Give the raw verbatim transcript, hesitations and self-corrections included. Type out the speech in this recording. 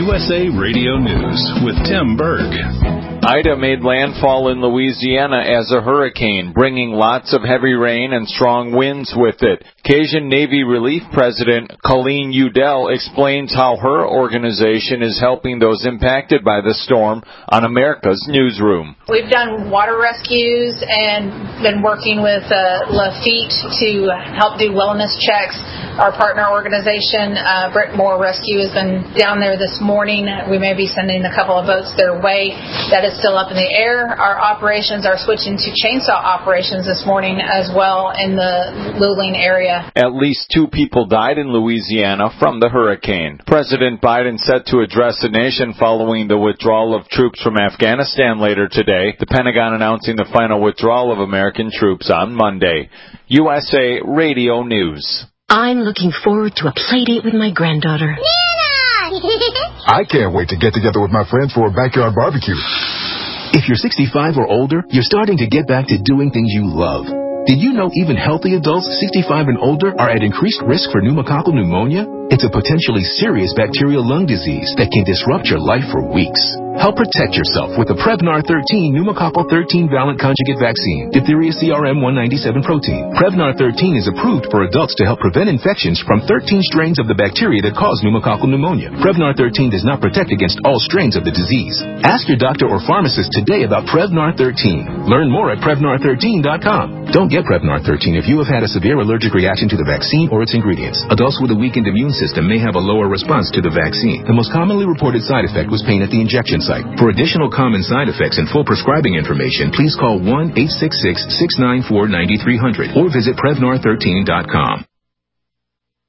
U S A Radio News with Tim Berg. Ida made landfall in Louisiana as a hurricane, bringing lots of heavy rain and strong winds with it. Cajun Navy Relief President Colleen Udell explains how her organization is helping those impacted by the storm on America's Newsroom. We've done water rescues and been working with uh, Lafitte to help do wellness checks. Our partner organization, uh, Brickmore Rescue, has been down there this morning. We may be sending a couple of boats their way. That is still up in the air. Our operations are switching to chainsaw operations this morning as well in the Luling area. At least two people died in Louisiana from the hurricane. President Biden set to address the nation following the withdrawal of troops from Afghanistan later today, the Pentagon announcing the final withdrawal of American troops on Monday. U S A Radio News. I'm looking forward to a play date with my granddaughter. Nana! I can't wait to get together with my friends for a backyard barbecue. If you're sixty-five or older, you're starting to get back to doing things you love. Did you know even healthy adults sixty-five and older are at increased risk for pneumococcal pneumonia? It's a potentially serious bacterial lung disease that can disrupt your life for weeks. Help protect yourself with the Prevnar thirteen pneumococcal thirteen valent conjugate vaccine, diphtheria C R M one ninety-seven protein. Prevnar thirteen is approved for adults to help prevent infections from thirteen strains of the bacteria that cause pneumococcal pneumonia. Prevnar thirteen does not protect against all strains of the disease. Ask your doctor or pharmacist today about Prevnar thirteen. Learn more at Prevnar thirteen dot com. Don't get Prevnar thirteen if you have had a severe allergic reaction to the vaccine or its ingredients. Adults with a weakened immune system may have a lower response to the vaccine. The most commonly reported side effect was pain at the injection site. For additional common side effects and full prescribing information, please call one eight six six, six nine four, nine three zero zero or visit Prevnar thirteen dot com.